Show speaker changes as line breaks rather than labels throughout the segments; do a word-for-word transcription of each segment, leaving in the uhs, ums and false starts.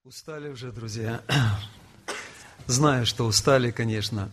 Устали уже, друзья. Знаю, что устали, конечно.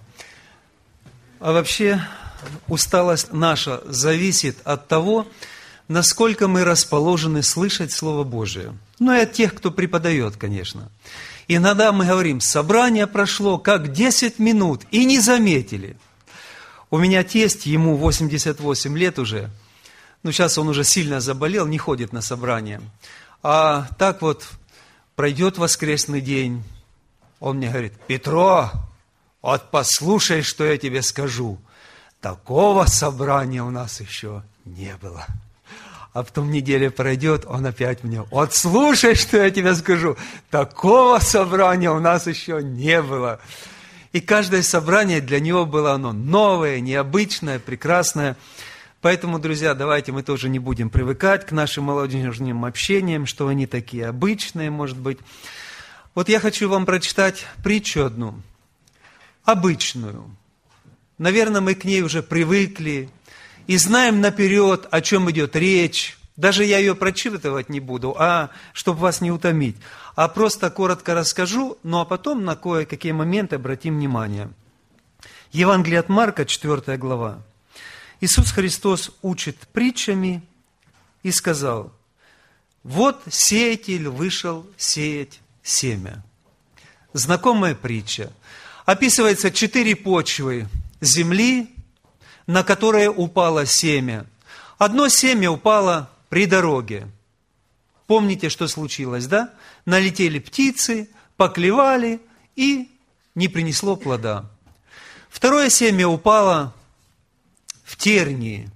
А вообще, усталость наша зависит от того, насколько мы расположены слышать Слово Божие. Ну и от тех, кто преподает, конечно. Иногда мы говорим, собрание прошло как десять минут, и не заметили. У меня тесть, ему восемьдесят восемь лет уже. Ну, сейчас он уже сильно заболел, не ходит на собрания. А так вот, пройдет воскресный день, он мне говорит: Петро, вот послушай, что я тебе скажу. Такого собрания у нас еще не было. А потом неделя пройдет, он опять мне: вот слушай, что я тебе скажу. Такого собрания у нас еще не было. И каждое собрание для него было оно новое, необычное, прекрасное. Поэтому, друзья, давайте мы тоже не будем привыкать к нашим молодежным общениям, что они такие обычные, может быть. Вот я хочу вам прочитать притчу одну, обычную. Наверное, мы к ней уже привыкли и знаем наперед, о чем идет речь. Даже я ее прочитывать не буду, а чтобы вас не утомить. А просто коротко расскажу, ну а потом на кое-какие моменты обратим внимание. Евангелие от Марка, четвёртая глава. Иисус Христос учит притчами и сказал: вот сеятель вышел сеять семя. Знакомая притча. Описывается четыре почвы земли, на которые упало семя. Одно семя упало при дороге. Помните, что случилось, да? Налетели птицы, поклевали и не принесло плода. Второе семя упало в тернии.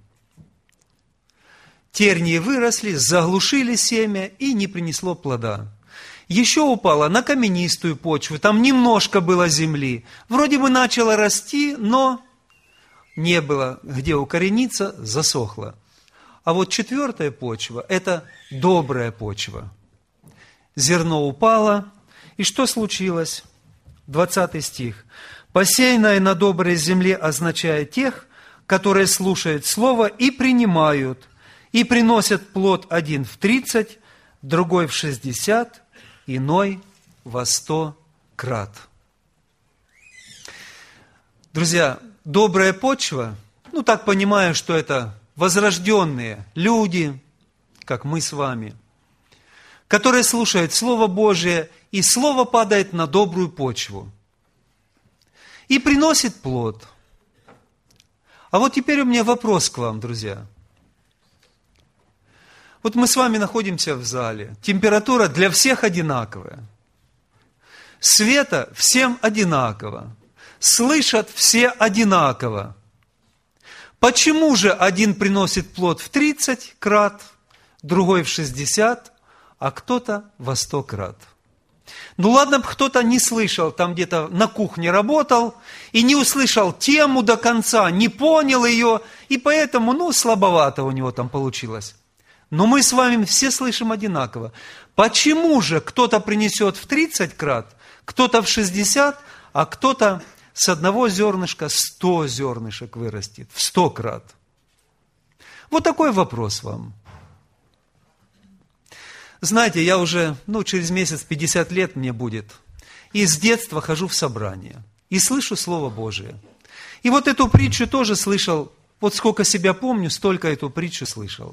Тернии выросли, заглушили семя и не принесло плода. Еще упало на каменистую почву, там немножко было земли. Вроде бы начало расти, но не было где укорениться, засохло. А вот четвертая почва – это добрая почва. Зерно упало, и что случилось? двадцатый стих. «Посеянное на доброй земле» означает тех, которые слушают Слово и принимают, и приносят плод один в тридцать, другой в шестьдесят, иной во сто крат. Друзья, добрая почва, ну так понимаю, что это возрожденные люди, как мы с вами, которые слушают Слово Божие, и Слово падает на добрую почву и приносит плод. А вот теперь у меня вопрос к вам, друзья. Вот мы с вами находимся в зале. Температура для всех одинаковая. Света всем одинаково. Слышат все одинаково. Почему же один приносит плод в тридцать крат, другой в шестьдесят, а кто-то во сто крат? Ну ладно бы кто-то не слышал, там где-то на кухне работал, и не услышал тему до конца, не понял ее, и поэтому, ну, слабовато у него там получилось. Но мы с вами все слышим одинаково. Почему же кто-то принесет в тридцать крат, кто-то в шестьдесят, а кто-то с одного зернышка сто зернышек вырастет, в сто крат? Вот такой вопрос вам. Знаете, я уже, ну, через месяц пятьдесят лет мне будет, и с детства хожу в собрание, и слышу Слово Божие. И вот эту притчу тоже слышал, вот сколько себя помню, столько эту притчу слышал.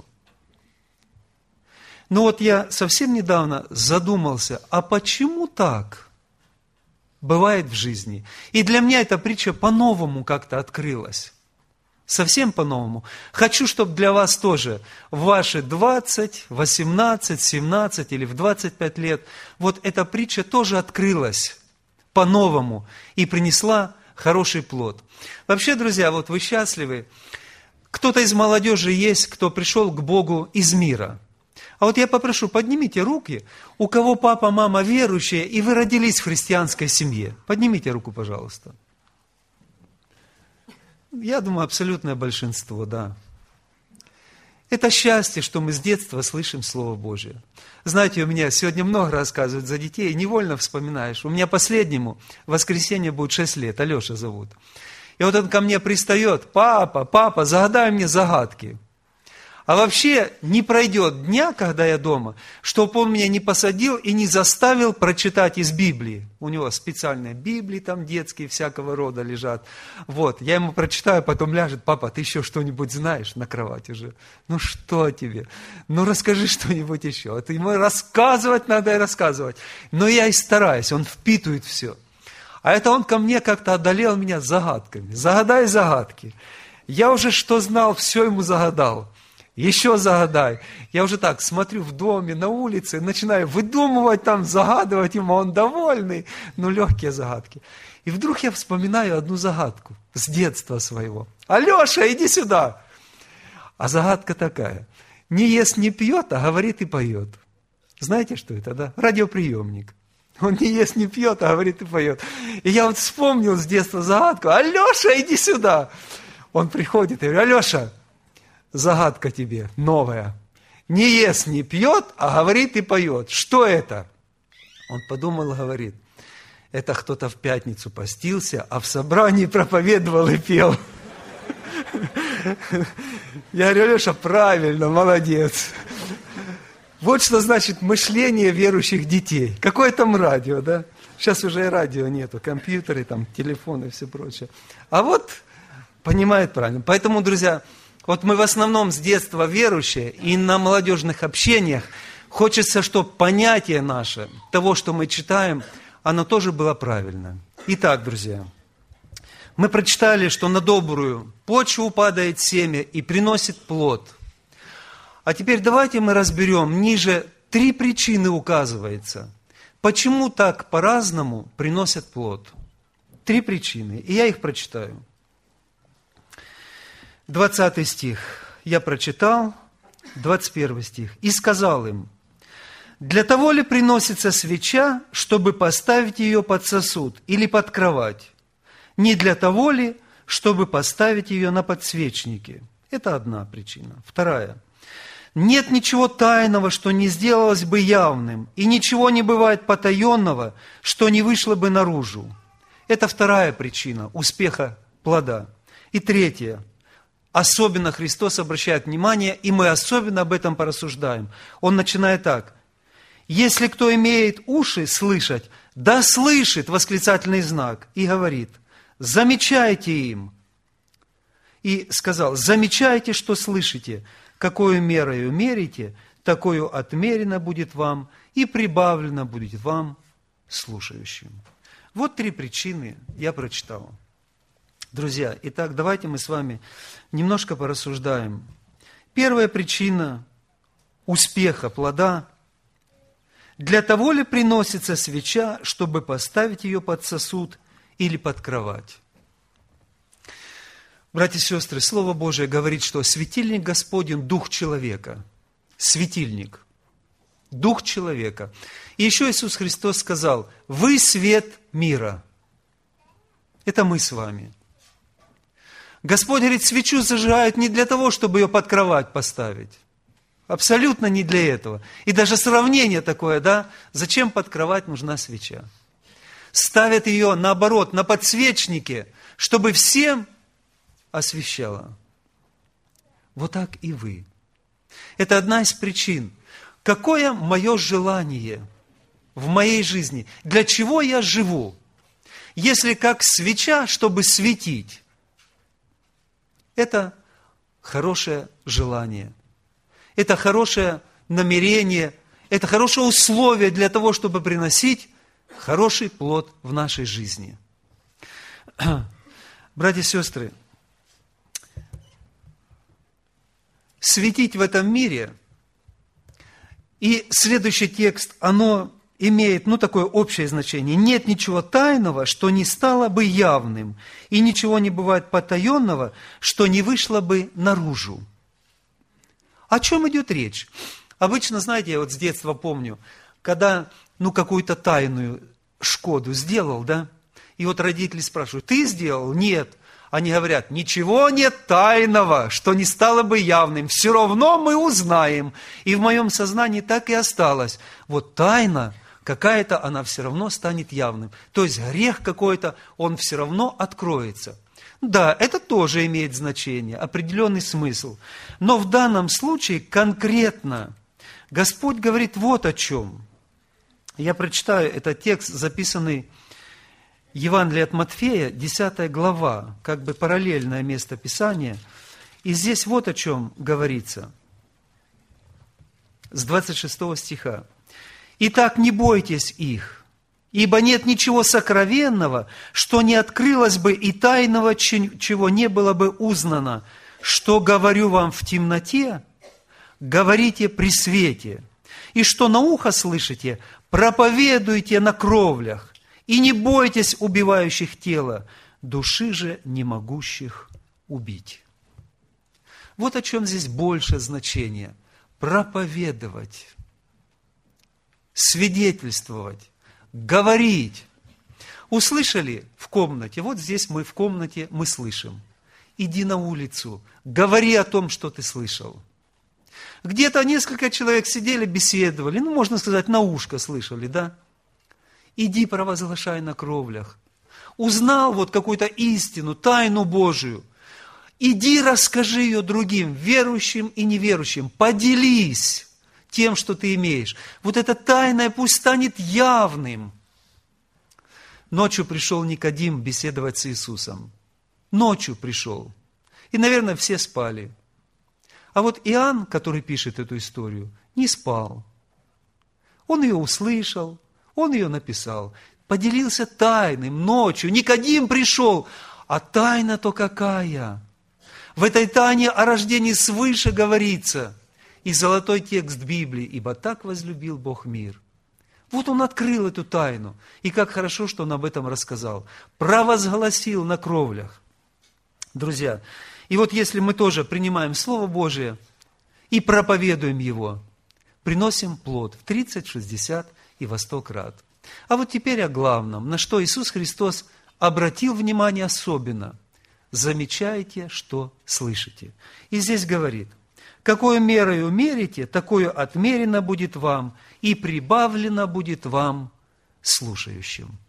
Но вот я совсем недавно задумался, а почему так бывает в жизни? И для меня эта притча по-новому как-то открылась. Совсем по-новому. Хочу, чтобы для вас тоже в ваши двадцать, восемнадцать, семнадцать или в двадцать пять лет вот эта притча тоже открылась по-новому и принесла хороший плод. Вообще, друзья, вот вы счастливы. Кто-то из молодежи есть, кто пришел к Богу из мира. А вот я попрошу, поднимите руки, у кого папа, мама верующие, и вы родились в христианской семье. Поднимите руку, пожалуйста. Я думаю, абсолютное большинство, да. Это счастье, что мы с детства слышим Слово Божие. Знаете, у меня сегодня много рассказывают за детей, невольно вспоминаешь. У меня последнему в воскресенье будет шесть лет, Алеша зовут. И вот он ко мне пристает: папа, папа, загадай мне загадки. А вообще не пройдет дня, когда я дома, чтобы он меня не посадил и не заставил прочитать из Библии. У него специальные Библии там детские всякого рода лежат. Вот, я ему прочитаю, потом ляжет: папа, ты еще что-нибудь знаешь на кровати уже? Ну что тебе? Ну расскажи что-нибудь еще. А ты ему рассказывать надо и рассказывать. Но я и стараюсь, он впитывает все. А это он ко мне как-то одолел меня загадками. Загадай загадки. Я уже что знал, все ему загадал. Еще загадай. Я уже так смотрю в доме, на улице, начинаю выдумывать там, загадывать ему, он довольный. Ну, легкие загадки. И вдруг я вспоминаю одну загадку с детства своего. Алеша, иди сюда. А загадка такая. Не ест, не пьет, а говорит и поет. Знаете, что это, да? Радиоприемник. Он не ест, не пьет, а говорит и поет. И я вот вспомнил с детства загадку. Алеша, иди сюда. Он приходит и говорит: Алеша, загадка тебе новая. Не ест, не пьет, а говорит и поет. Что это? Он подумал и говорит: это кто-то в пятницу постился, а в собрании проповедовал и пел. Я говорю: Алеша, правильно, молодец. Вот что значит мышление верующих детей. Какое там радио, да? Сейчас уже и радио нету, компьютеры, там, телефоны и все прочее. А вот понимает правильно. Поэтому, друзья, вот мы в основном с детства верующие, и на молодежных общениях хочется, чтобы понятие наше, того, что мы читаем, оно тоже было правильно. Итак, друзья, мы прочитали, что на добрую почву падает семя и приносит плод. А теперь давайте мы разберем, ниже три причины указывается, почему так по-разному приносят плод. Три причины, и я их прочитаю. двадцатый стих я прочитал, двадцать первый стих. «И сказал им: для того ли приносится свеча, чтобы поставить ее под сосуд или под кровать? Не для того ли, чтобы поставить ее на подсвечнике?» Это одна причина. Вторая. «Нет ничего тайного, что не сделалось бы явным, и ничего не бывает потаенного, что не вышло бы наружу». Это вторая причина успеха плода. И третья. Особенно Христос обращает внимание, и мы особенно об этом порассуждаем. Он начинает так: «Если кто имеет уши слышать, да слышит», восклицательный знак, и говорит: «Замечайте им». И сказал: «Замечайте, что слышите, какую мерою мерите, такую отмерено будет вам, и прибавлено будет вам слушающим». Вот три причины я прочитал. Друзья, итак, давайте мы с вами немножко порассуждаем. Первая причина успеха плода: для того ли приносится свеча, чтобы поставить ее под сосуд или под кровать? Братья и сестры, Слово Божие говорит, что светильник Господень – дух человека. Светильник – дух человека. И еще Иисус Христос сказал: «Вы свет мира». Это мы с вами. Господь говорит, свечу зажигают не для того, чтобы ее под кровать поставить. Абсолютно не для этого. И даже сравнение такое, да? Зачем под кровать нужна свеча? Ставят ее, наоборот, на подсвечнике, чтобы всем освещала. Вот так и вы. Это одна из причин. Какое мое желание в моей жизни? Для чего я живу? Если как свеча, чтобы светить. Это хорошее желание. Это хорошее намерение. Это хорошее условие для того, чтобы приносить хороший плод в нашей жизни. Братья и сестры, светить в этом мире, и следующий текст, оно имеет, ну, такое общее значение. Нет ничего тайного, что не стало бы явным, и ничего не бывает потаенного, что не вышло бы наружу. О чем идет речь? Обычно, знаете, я вот с детства помню, когда, ну, какую-то тайную шкоду сделал, да, и вот родители спрашивают: ты сделал? Нет. Они говорят: ничего нет тайного, что не стало бы явным, все равно мы узнаем. И в моем сознании так и осталось. Вот тайна какая-то, она все равно станет явным. То есть грех какой-то, он все равно откроется. Да, это тоже имеет значение, определенный смысл. Но в данном случае конкретно Господь говорит вот о чем. Я прочитаю этот текст, записанный в Евангелии от Матфея, десятая глава, как бы параллельное место Писания. И здесь вот о чем говорится, с двадцать шестого стиха. «Итак, не бойтесь их, ибо нет ничего сокровенного, что не открылось бы, и тайного, чего не было бы узнано. Что говорю вам в темноте, говорите при свете, и что на ухо слышите, проповедуйте на кровлях, и не бойтесь убивающих тело, души же не могущих убить». Вот о чем здесь больше значения. Проповедовать, свидетельствовать, говорить. Услышали в комнате? Вот здесь мы в комнате, мы слышим. Иди на улицу, говори о том, что ты слышал. Где-то несколько человек сидели, беседовали, ну, можно сказать, на ушко слышали, да? Иди провозглашай на кровлях. Узнал вот какую-то истину, тайну Божию. Иди расскажи ее другим, верующим и неверующим. Поделись тем, что ты имеешь. Вот это тайное пусть станет явным. Ночью пришел Никодим беседовать с Иисусом. Ночью пришел. И, наверное, все спали. А вот Иоанн, который пишет эту историю, не спал. Он ее услышал, он ее написал. Поделился тайным ночью. Никодим пришел. А тайна-то какая? В этой тайне о рождении свыше говорится. И золотой текст Библии. «Ибо так возлюбил Бог мир». Вот он открыл эту тайну. И как хорошо, что он об этом рассказал. Провозгласил на кровлях. Друзья, и вот если мы тоже принимаем Слово Божие и проповедуем его, приносим плод в тридцать, шестьдесят и во сто крат. А вот теперь о главном, на что Иисус Христос обратил внимание особенно. Замечайте, что слышите. И здесь говорит, какою мерою мерите, такое отмерено будет вам, и прибавлено будет вам слушающим.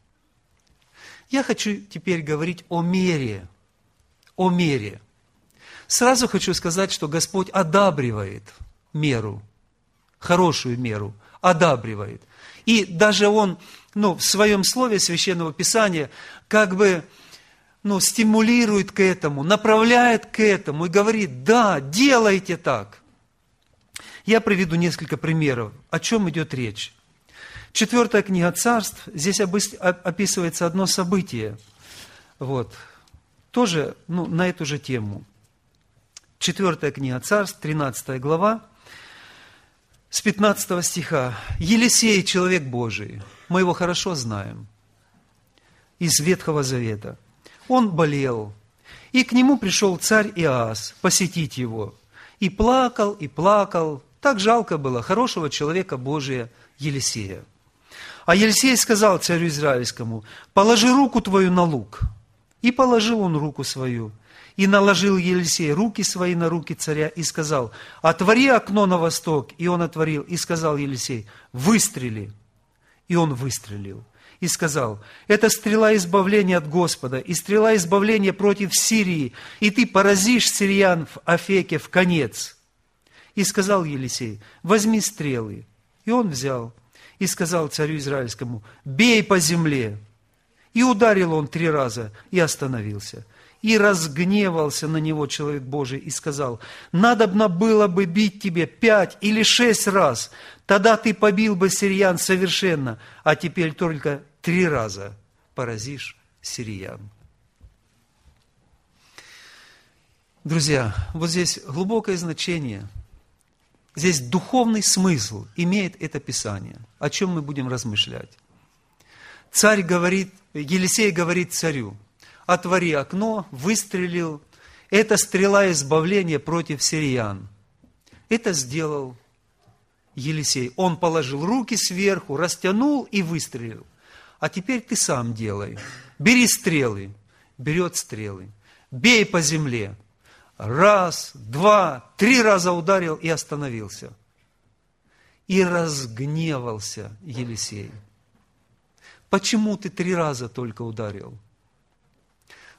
Я хочу теперь говорить о мере, о мере. Сразу хочу сказать, что Господь одабривает меру, хорошую меру, одабривает. И даже Он, ну, в своем слове Священного Писания как бы, ну, стимулирует к этому, направляет к этому и говорит, да, делайте так. Я приведу несколько примеров, о чем идет речь. Четвертая книга Царств, здесь описывается одно событие, вот, тоже, ну, на эту же тему. Четвертая книга Царств, тринадцатая глава, с пятнадцатого стиха. Елисей, человек Божий, мы его хорошо знаем, из Ветхого Завета. Он болел, и к нему пришел царь Иоас посетить его. И плакал, и плакал. Так жалко было хорошего человека Божия Елисея. А Елисей сказал царю израильскому, положи руку твою на лук. И положил он руку свою. И наложил Елисей руки свои на руки царя и сказал, отвори окно на восток. И он отворил, и сказал Елисей, выстрели. И он выстрелил. И сказал, это стрела избавления от Господа, и стрела избавления против Сирии, и ты поразишь сириян в Афеке в конец. И сказал Елисей, возьми стрелы. И он взял, и сказал царю израильскому, бей по земле. И ударил он три раза, и остановился. И разгневался на него человек Божий, и сказал, надобно было бы бить тебе пять или шесть раз, тогда ты побил бы сириян совершенно, а теперь только три раза поразишь сириян. Друзья, вот здесь глубокое значение, здесь духовный смысл имеет это Писание, о чем мы будем размышлять. Царь говорит, Елисей говорит царю, отвори окно, выстрелил, это стрела избавления против сириян. Это сделал Елисей. Он положил руки сверху, растянул и выстрелил. А теперь ты сам делай. Бери стрелы. Берет стрелы. Бей по земле. Раз, два, три раза ударил и остановился. И разгневался Елисей. Почему ты три раза только ударил?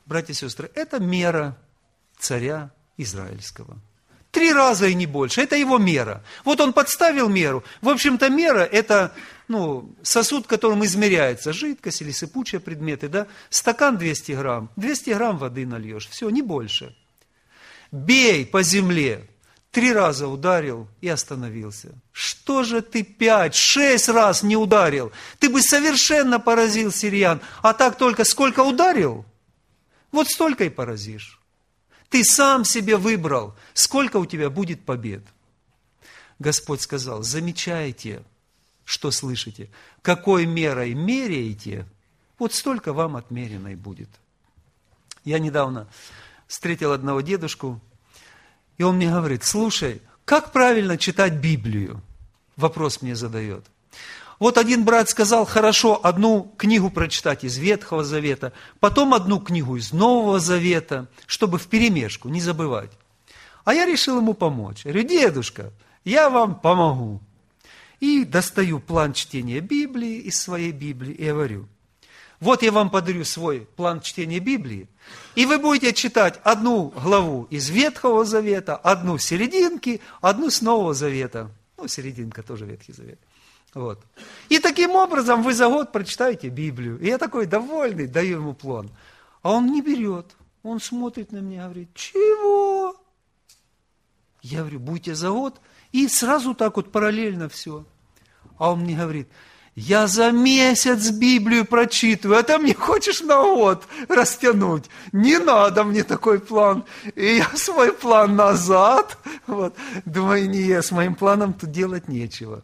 братья и сестры, это мера царя израильского. Три раза и не больше. Это его мера. Вот он подставил меру. В общем-то, мера – это ну, сосуд, которым измеряется жидкость или сыпучие предметы. Да? Стакан двести грамм. двести грамм воды нальешь. Все, не больше. Бей по земле. Три раза ударил и остановился. Что же ты пять, шесть раз не ударил? Ты бы совершенно поразил сириян. А так только сколько ударил? Вот столько и поразишь. Ты сам себе выбрал, сколько у тебя будет побед. Господь сказал, замечайте, что слышите, какой мерой меряете, вот столько вам отмерено и будет. Я недавно встретил одного дедушку, и он мне говорит, слушай, как правильно читать Библию? Вопрос мне задает. Вот один брат сказал, хорошо, одну книгу прочитать из Ветхого Завета, потом одну книгу из Нового Завета, чтобы вперемешку, не забывать. А я решил ему помочь. Я говорю, дедушка, я вам помогу. И достаю план чтения Библии из своей Библии и говорю, вот я вам подарю свой план чтения Библии, и вы будете читать одну главу из Ветхого Завета, одну с серединки, одну с Нового Завета. Ну, серединка тоже Ветхий Завет. Вот. И таким образом вы за год прочитаете Библию. И я такой довольный, даю ему план. А он не берет. Он смотрит на меня и говорит, чего? Я говорю, будете за год. И сразу так вот параллельно все. А он мне говорит, я за месяц Библию прочитываю, а ты мне хочешь на год растянуть. Не надо мне такой план. И я свой план назад. Вот. Думаю, не, с моим планом тут делать нечего.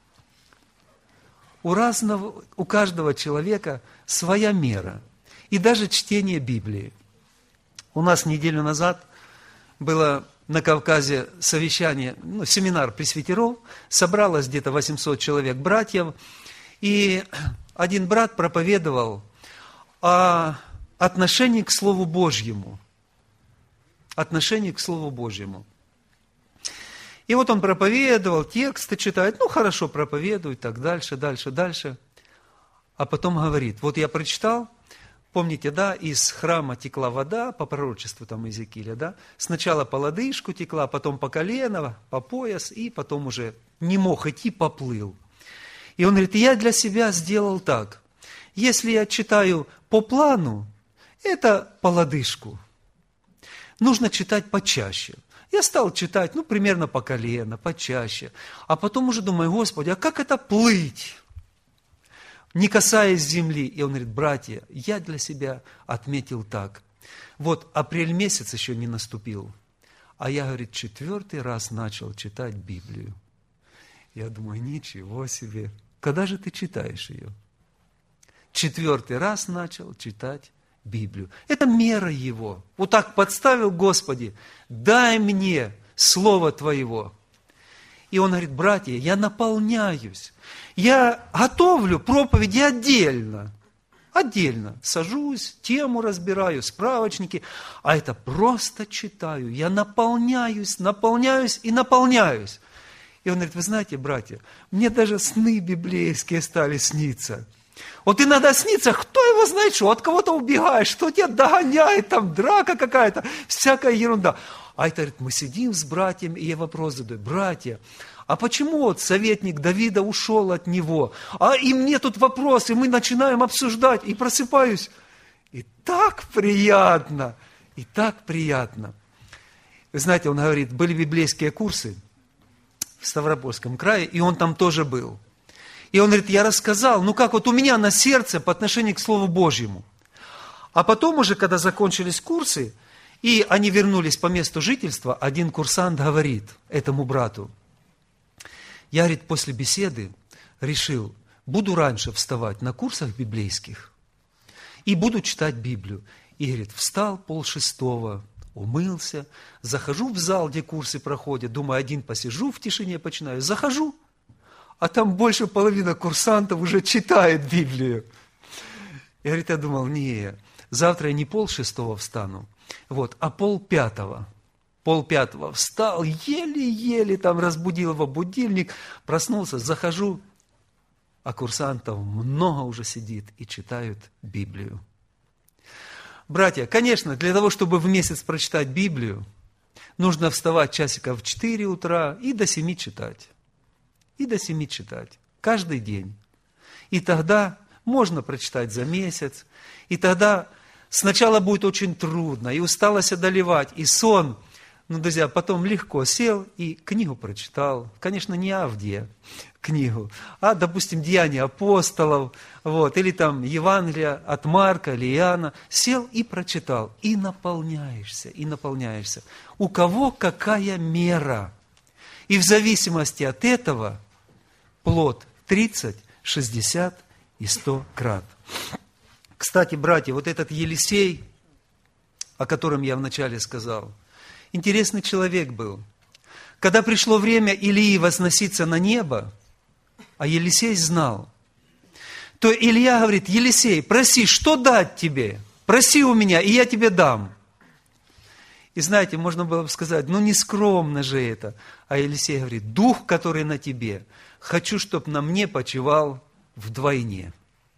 У разного, у каждого человека своя мера. И даже чтение Библии. У нас неделю назад было на Кавказе совещание, ну, семинар пресвитеров. Собралось где-то восемьсот человек братьев. И один брат проповедовал о отношении к Слову Божьему. Отношении к Слову Божьему. И вот он проповедовал, тексты читает, ну хорошо проповедует, так дальше, дальше, дальше. А потом говорит, вот я прочитал, помните, да, из храма текла вода, по пророчеству там Иезекииля, да, сначала по лодыжку текла, потом по колено, по пояс, и потом уже не мог идти, поплыл. И он говорит, я для себя сделал так, если я читаю по плану, это по лодыжку, нужно читать почаще. Я стал читать, ну, примерно по колено, почаще. А потом уже думаю, Господи, а как это плыть? Не касаясь земли. И он говорит, братья, я для себя отметил так. Вот апрель месяц еще не наступил. А я, говорит, четвертый раз начал читать Библию. Я думаю, ничего себе. Когда же ты читаешь ее? Четвертый раз начал читать Библию. Это мера его. Вот так подставил, Господи, дай мне Слово Твоего. И он говорит, братья, я наполняюсь. Я готовлю проповеди отдельно. Отдельно. Сажусь, тему разбираю, справочники. А это просто читаю. Я наполняюсь, наполняюсь и наполняюсь. И он говорит, вы знаете, братья, мне даже сны библейские стали сниться. Вот иногда снится, кто его знает, что от кого-то убегаешь, что тебя догоняет, там драка какая-то, всякая ерунда. А это, говорит, мы сидим с братьями, и я вопрос задаю, братья, а почему вот советник Давида ушел от него? А и мне тут вопрос, и мы начинаем обсуждать, и просыпаюсь. И так приятно, и так приятно. Вы знаете, он говорит, были библейские курсы в Ставропольском крае, и он там тоже был. И он говорит, я рассказал, ну как вот у меня на сердце по отношению к Слову Божьему. А потом уже, когда закончились курсы, и они вернулись по месту жительства, один курсант говорит этому брату, я, говорит, после беседы решил, буду раньше вставать на курсах библейских и буду читать Библию. И, говорит, встал полшестого, умылся, захожу в зал, где курсы проходят, думаю, один посижу в тишине, починаю, захожу, а там больше половины курсантов уже читает Библию. И, говорит, я думал, не, завтра я не полшестого встану, вот, а полпятого. Полпятого встал, еле-еле там разбудил его будильник, проснулся, захожу, а курсантов много уже сидит и читают Библию. Братья, конечно, для того, чтобы в месяц прочитать Библию, нужно вставать часиков в четыре утра и до семи читать. И до семи читать. Каждый день. И тогда можно прочитать за месяц. И тогда сначала будет очень трудно, и усталость одолевать, и сон. Ну, друзья, потом легко сел и книгу прочитал. Конечно, не Авдия книгу, а, допустим, Деяния апостолов, вот, или там Евангелие от Марка или Иоанна. Сел и прочитал. И наполняешься, и наполняешься. У кого какая мера. И в зависимости от этого плод тридцать, шестьдесят и сто крат. Кстати, братья, вот этот Елисей, о котором я вначале сказал, интересный человек был. Когда пришло время Илии возноситься на небо, а Елисей знал, то Илья говорит: Елисей, проси, что дать тебе? Проси у меня, и я тебе дам. И знаете, можно было бы сказать, ну не скромно же это. А Елисей говорит: дух, который на тебе, хочу, чтобы на мне почивал вдвойне.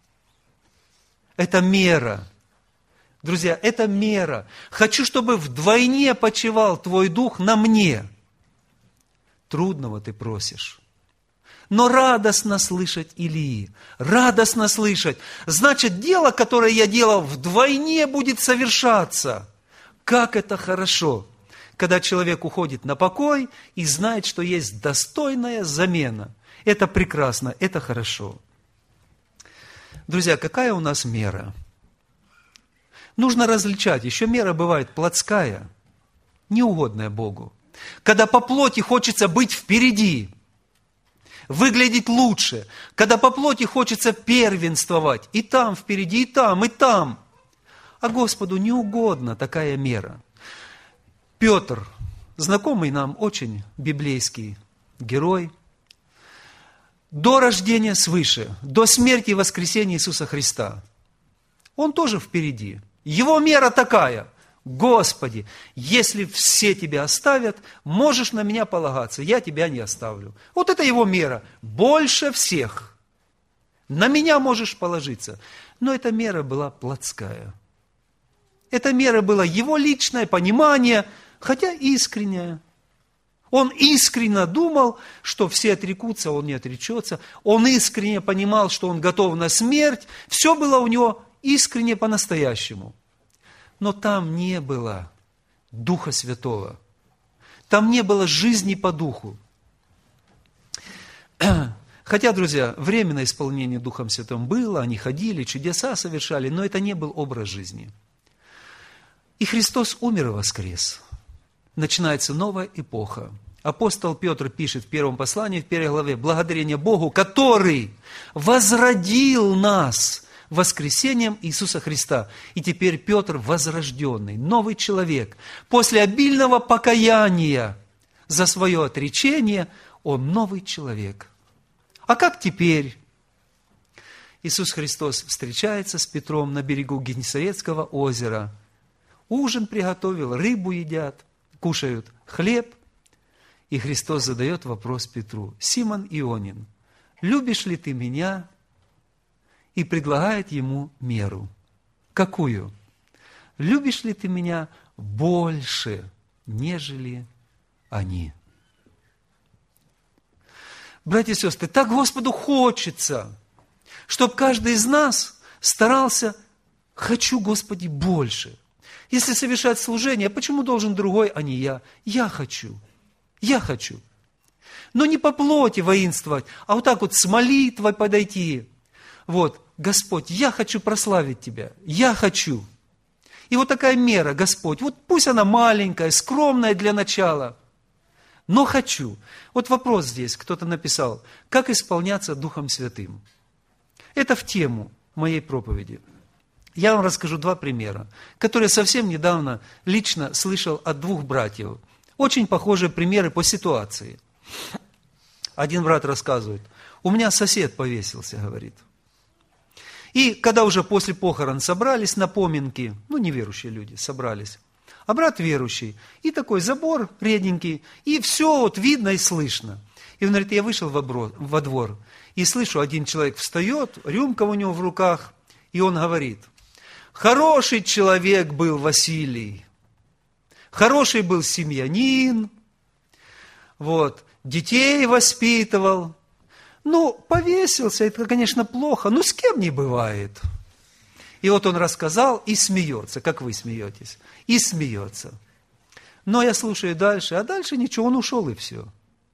Это мера. Друзья, это мера. Хочу, чтобы вдвойне почивал твой дух на мне. Трудного ты просишь. Но радостно слышать Илии. Радостно слышать. Значит, дело, которое я делал, вдвойне будет совершаться. Как это хорошо, когда человек уходит на покой и знает, что есть достойная замена. Это прекрасно, это хорошо. Друзья, какая у нас мера? Нужно различать. Еще мера бывает плотская, неугодная Богу. Когда по плоти хочется быть впереди, выглядеть лучше. Когда по плоти хочется первенствовать. И там впереди, и там, и там. А Господу не угодна такая мера. Петр, знакомый нам очень библейский герой, до рождения свыше, до смерти и воскресения Иисуса Христа, он тоже впереди. Его мера такая: Господи, если все тебя оставят, можешь на меня полагаться, я тебя не оставлю. Вот это его мера. Больше всех. На меня можешь положиться. Но эта мера была плотская. Эта мера была его личное понимание, хотя искреннее. Он искренне думал, что все отрекутся, он не отречется. Он искренне понимал, что он готов на смерть. Все было у него искренне по-настоящему. Но там не было Духа Святого. Там не было жизни по Духу. Хотя, друзья, временное исполнение Духом Святым было, они ходили, чудеса совершали, но это не был образ жизни. И Христос умер и воскрес. Начинается новая эпоха. Апостол Петр пишет в первом послании, в первой главе: благодарение Богу, который возродил нас воскресением Иисуса Христа. И теперь Петр возрожденный, новый человек. После обильного покаяния за свое отречение, он новый человек. А как теперь? Иисус Христос встречается с Петром на берегу Генесарецкого озера. Ужин приготовил, рыбу едят, кушают хлеб. И Христос задает вопрос Петру: Симон Ионин, любишь ли ты меня? И предлагает ему меру. Какую? Любишь ли ты меня больше, нежели они? Братья и сестры, так Господу хочется, чтобы каждый из нас старался: хочу, Господи, больше. Если совершать служение, почему должен другой, а не я? Я хочу. Я хочу. Но не по плоти воинствовать, а вот так вот с молитвой подойти. Вот, Господь, я хочу прославить Тебя. Я хочу. И вот такая мера, Господь, вот пусть она маленькая, скромная для начала, но хочу. Вот вопрос здесь, кто-то написал: как исполняться Духом Святым? Это в тему моей проповеди. Я вам расскажу два примера, которые совсем недавно лично слышал от двух братьев. Очень похожие примеры по ситуации. Один брат рассказывает: у меня сосед повесился, говорит. И когда уже после похорон собрались на поминки, ну, неверующие люди собрались, а брат верующий, и такой забор реденький, и все вот видно и слышно. И он говорит: я вышел во двор, и слышу, один человек встает, рюмка у него в руках, и он говорит: Хороший человек был Василий. Хороший был семьянин. Вот. Детей воспитывал. Ну, повесился, это, конечно, плохо. Ну, с кем не бывает. И вот он рассказал и смеется, как вы смеетесь. И смеется. Но я слушаю дальше, а дальше ничего, он ушел и все.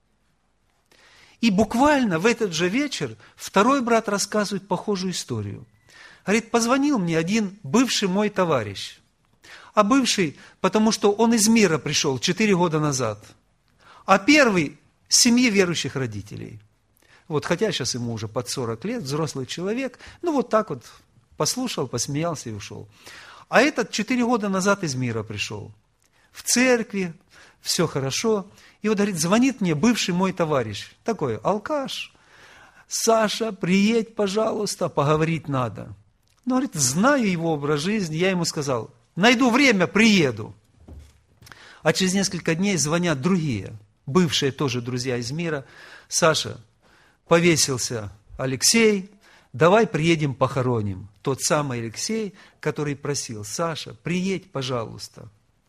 И буквально в этот же вечер второй брат рассказывает похожую историю. Говорит, позвонил мне один бывший мой товарищ. А бывший, потому что он из мира пришел четыре года назад. А первый с семьи верующих родителей. Вот, хотя сейчас ему уже под сорок лет, взрослый человек, ну вот так вот послушал, посмеялся и ушел. А этот четыре года назад из мира пришел. В церкви, все хорошо. И вот, говорит, звонит мне бывший мой товарищ, такой алкаш. Саша, приедь, пожалуйста, поговорить надо. Ну, говорит, знаю его образ жизни, я ему сказал, найду время, приеду. А через несколько дней звонят другие, бывшие тоже друзья из мира. Саша, повесился Алексей, давай приедем похороним. Тот самый Алексей, который просил, Саша, приедь, пожалуйста.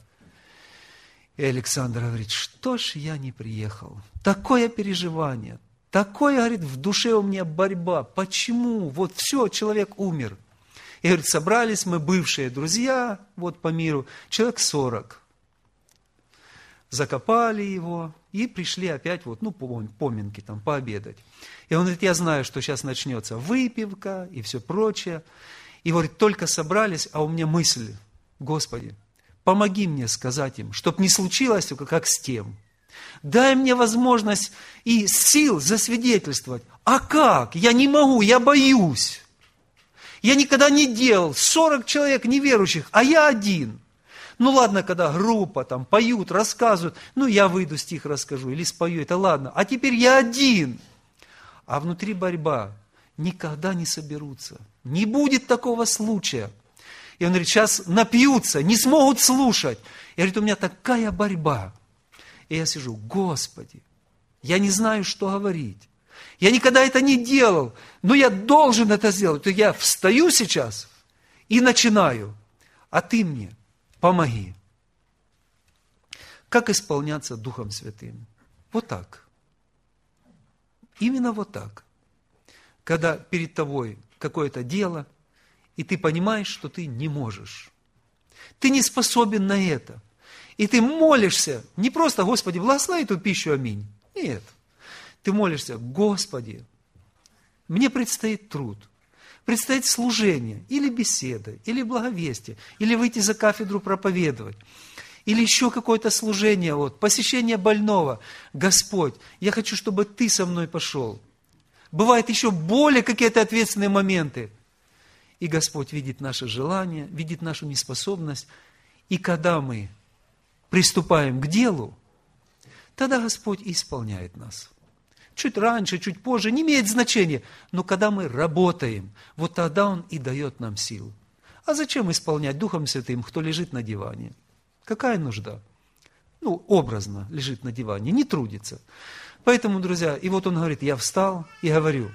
И Александр говорит, что ж я не приехал? Такое переживание, такое, говорит, в душе у меня борьба. Почему? Вот все, человек умер. И, говорит, собрались мы, бывшие друзья, вот по миру, человек сорок. Закопали его и пришли опять, вот, ну, поминки там, пообедать. И он говорит, я знаю, что сейчас начнется выпивка и все прочее. И, говорит, только собрались, а у меня мысль, Господи, помоги мне сказать им, чтобы не случилось только как с тем. Дай мне возможность и сил засвидетельствовать. А как? Я не могу, я боюсь. Я никогда не делал. сорок человек неверующих, а я один. Ну ладно, когда группа там поют, рассказывают, ну я выйду, стих расскажу или спою, это ладно. А теперь я один. А внутри борьба. Никогда не соберутся. Не будет такого случая. И он говорит, сейчас напьются, не смогут слушать. И говорит, у меня такая борьба. И я сижу, Господи, я не знаю, что говорить. Я никогда это не делал, но я должен это сделать. То я встаю сейчас и начинаю. А ты мне помоги. Как исполняться Духом Святым? Вот так. Именно вот так. Когда перед тобой какое-то дело, и ты понимаешь, что ты не можешь. Ты не способен на это. И ты молишься, не просто, Господи, благослови эту пищу, аминь. Нет. Ты молишься, Господи, мне предстоит труд, предстоит служение, или беседа, или благовестие, или выйти за кафедру проповедовать, или еще какое-то служение, вот, посещение больного. Господь, я хочу, чтобы Ты со мной пошел. Бывают еще более какие-то ответственные моменты. И Господь видит наше желание, видит нашу неспособность. И когда мы приступаем к делу, тогда Господь исполняет нас. Чуть раньше, чуть позже, не имеет значения. Но когда мы работаем, вот тогда Он и дает нам сил. А зачем исполнять Духом Святым, кто лежит на диване? Какая нужда? Ну, образно лежит на диване, не трудится. Поэтому, друзья, и вот он говорит, я встал и говорю,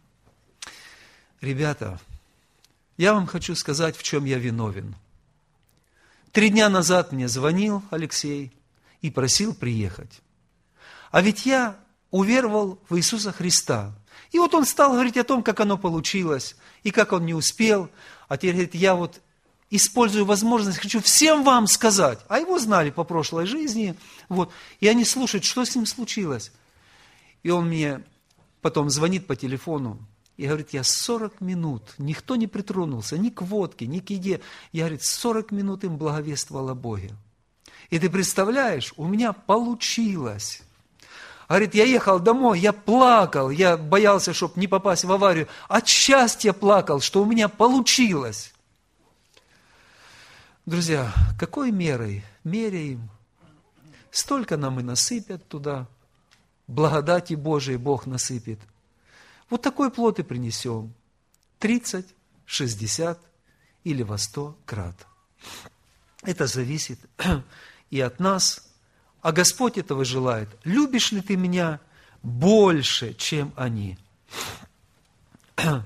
ребята, я вам хочу сказать, в чем я виновен. Три дня назад мне звонил Алексей и просил приехать. А ведь я уверовал в Иисуса Христа. И вот он стал говорить о том, как оно получилось, и как он не успел. А теперь говорит, я вот использую возможность, хочу всем вам сказать. А его знали по прошлой жизни. Вот, и они слушают, что с ним случилось. И он мне потом звонит по телефону и говорит, я сорок минут, никто не притронулся ни к водке, ни к еде. Я, говорит, сорок минут им благовествовал о Боге. И ты представляешь, у меня получилось. Говорит, я ехал домой, я плакал, я боялся, чтобы не попасть в аварию. От счастья плакал, что у меня получилось. Друзья, какой мерой меряем? Столько нам и насыпят туда. Благодати Божией Бог насыпет. Вот такой плод и принесем. тридцать, шестьдесят или во сто крат. Это зависит и от нас. А Господь этого желает. Любишь ли ты меня больше, чем они?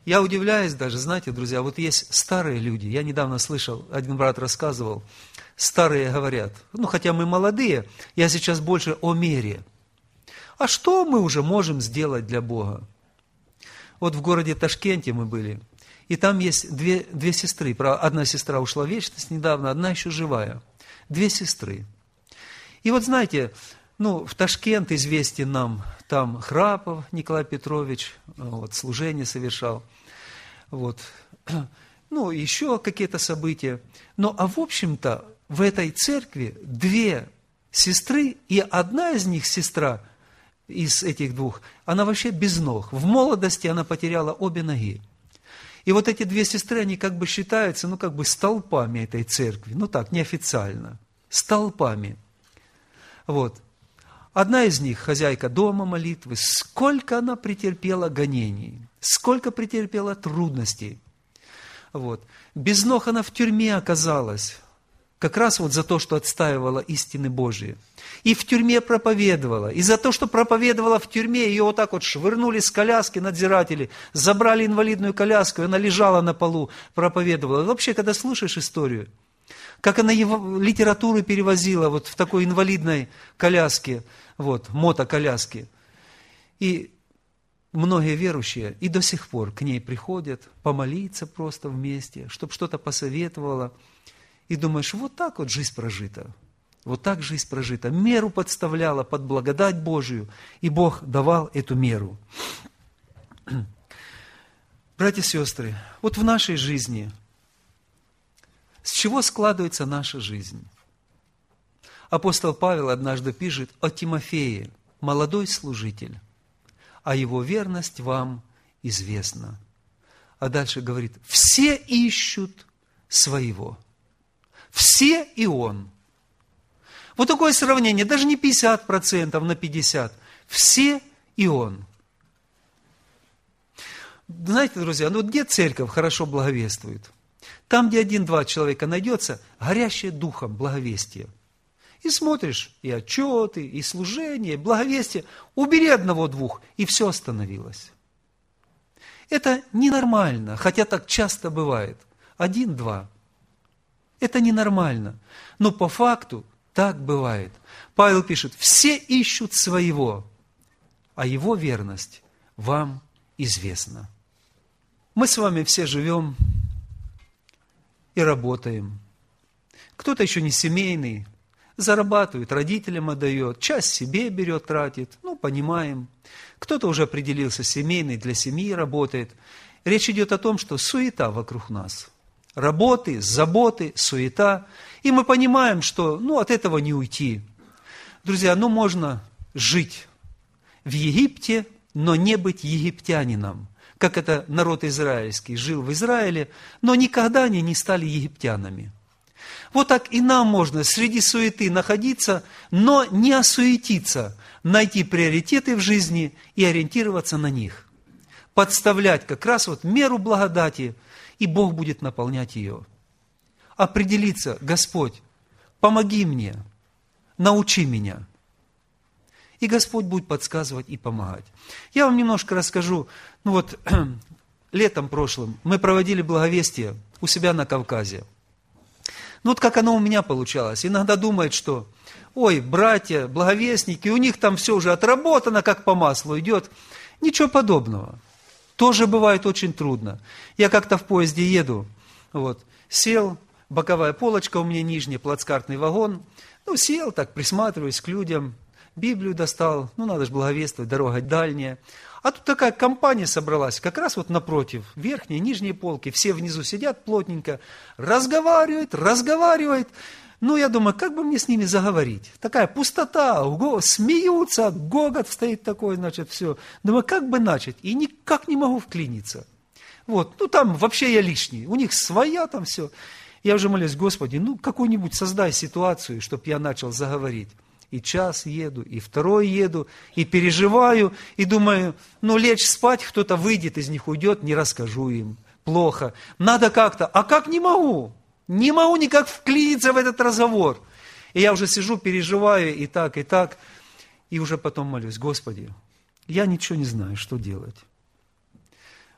Я удивляюсь даже, знаете, друзья, вот есть старые люди, я недавно слышал, один брат рассказывал, старые говорят, ну, хотя мы молодые, я сейчас больше о мере. А что мы уже можем сделать для Бога? Вот в городе Ташкенте мы были, и там есть две, две сестры. Одна сестра ушла в вечность недавно, одна еще живая. Две сестры. И вот знаете, ну, в Ташкент известен нам, там Храпов Николай Петрович, вот, служение совершал. Вот. Ну, еще какие-то события. Но, а в общем-то, в этой церкви две сестры, и одна из них, сестра, из этих двух, она вообще без ног. В молодости она потеряла обе ноги. И вот эти две сестры, они как бы считаются, ну, как бы столпами этой церкви. Ну, так, неофициально. Столпами. Вот. Одна из них, хозяйка дома молитвы, сколько она претерпела гонений, сколько претерпела трудностей. Вот. Без ног она в тюрьме оказалась, как раз вот за то, что отстаивала истины Божьи. И в тюрьме проповедовала. И за то, что проповедовала в тюрьме, ее вот так вот швырнули с коляски надзиратели, забрали инвалидную коляску, и она лежала на полу, проповедовала. Вообще, когда слушаешь историю, как она его, литературу перевозила вот в такой инвалидной коляске, вот, мотоколяске. И многие верующие и до сих пор к ней приходят помолиться просто вместе, чтобы что-то посоветовала. И думаешь, вот так вот жизнь прожита. Вот так жизнь прожита. Меру подставляла под благодать Божию, и Бог давал эту меру. Братья и сестры, вот в нашей жизни, с чего складывается наша жизнь? Апостол Павел однажды пишет о Тимофее, молодой служитель, а его верность вам известна. А дальше говорит, все ищут своего. Все и он. Вот такое сравнение, даже не пятьдесят процентов на пятьдесят. Все и он. Знаете, друзья, ну где церковь хорошо благовествует? Там, где один-два человека найдется, горящее духом благовестие. И смотришь, и отчеты, и служение, и благовестие. Убери одного-двух, и все остановилось. Это ненормально, хотя так часто бывает. Один-два. Это ненормально. Но по факту так бывает. Павел пишет, все ищут своего, а его верность вам известна. Мы с вами все живем и работаем. Кто-то еще не семейный, зарабатывает, родителям отдает, часть себе берет, тратит, ну, понимаем. Кто-то уже определился семейный, для семьи работает. Речь идет о том, что суета вокруг нас. Работы, заботы, суета. И мы понимаем, что ну, от этого не уйти. Друзья, ну можно жить в Египте, но не быть египтянином. Как это народ израильский жил в Израиле, но никогда они не стали египтянами. Вот так и нам можно среди суеты находиться, но не осуетиться, найти приоритеты в жизни и ориентироваться на них. Подставлять как раз вот меру благодати, и Бог будет наполнять ее. Определиться, Господь, помоги мне, научи меня. И Господь будет подсказывать и помогать. Я вам немножко расскажу. Ну вот, летом прошлым мы проводили благовестие у себя на Кавказе. Ну вот как оно у меня получалось. Иногда думают, что, ой, братья, благовестники, у них там все уже отработано, как по маслу идет. Ничего подобного. Тоже бывает очень трудно. Я как-то в поезде еду, вот, сел, боковая полочка у меня нижняя, плацкартный вагон. Ну, сел так, присматриваюсь к людям, Библию достал, ну, надо же благовествовать, дорога дальняя. А тут такая компания собралась, как раз вот напротив, верхние, нижние полки, все внизу сидят плотненько, разговаривают, разговаривают. Ну, я думаю, как бы мне с ними заговорить? Такая пустота, го, смеются, гогот стоит такой, значит, все. Думаю, как бы начать? И никак не могу вклиниться. Вот, ну, там вообще я лишний, у них своя там все. Я уже молюсь, Господи, ну, какую-нибудь создай ситуацию, чтобы я начал заговорить. И час еду, и второй еду, и переживаю, и думаю, ну, лечь спать, кто-то выйдет, из них уйдет, не расскажу им. Плохо. Надо как-то. А как не могу? Не могу никак вклиниться в этот разговор. И я уже сижу, переживаю и так, и так. И уже потом молюсь, Господи, я ничего не знаю, что делать.